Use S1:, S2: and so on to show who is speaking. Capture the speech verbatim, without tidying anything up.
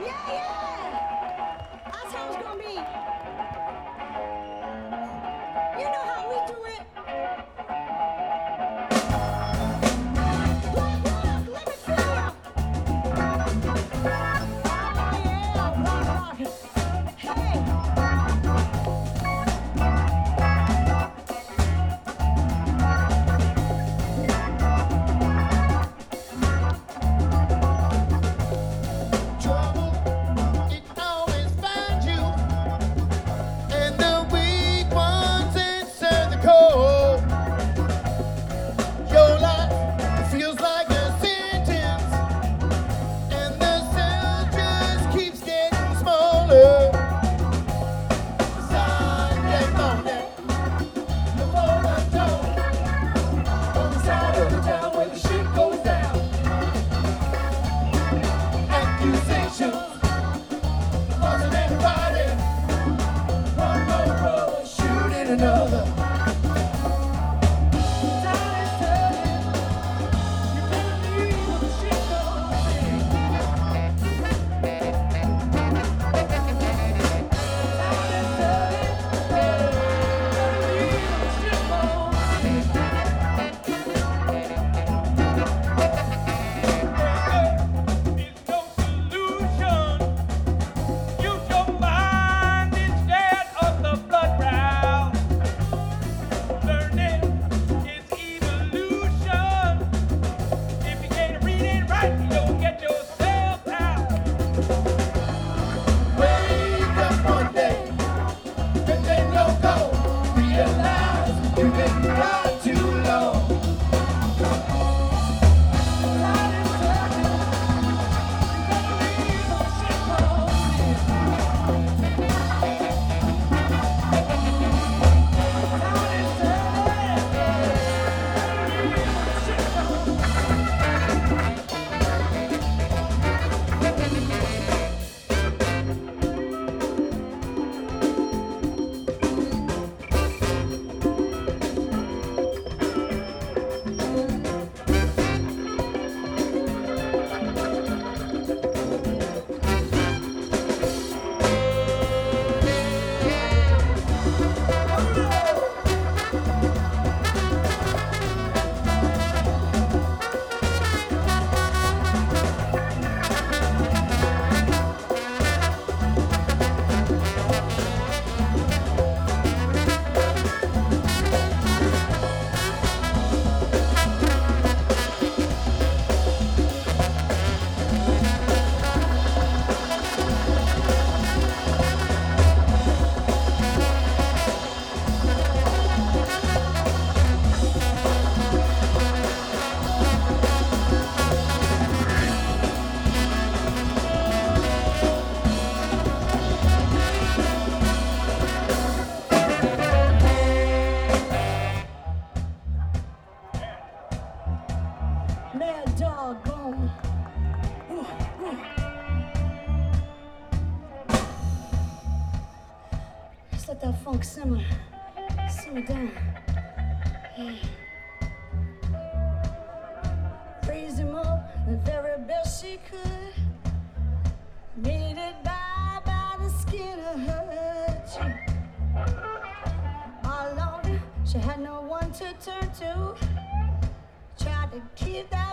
S1: Yeah, yeah. That's how it's gonna be. You know how we do it. Rock, rock, let me feel ya. Oh yeah, rock, rock. Hey. Man, doggone. Ooh, ooh. Just let that funk simmer. Simmer down. Yeah. Raised him up the very best she could. Made it by by the skin of her cheek. All alone, she had no one to turn to. Tried to keep that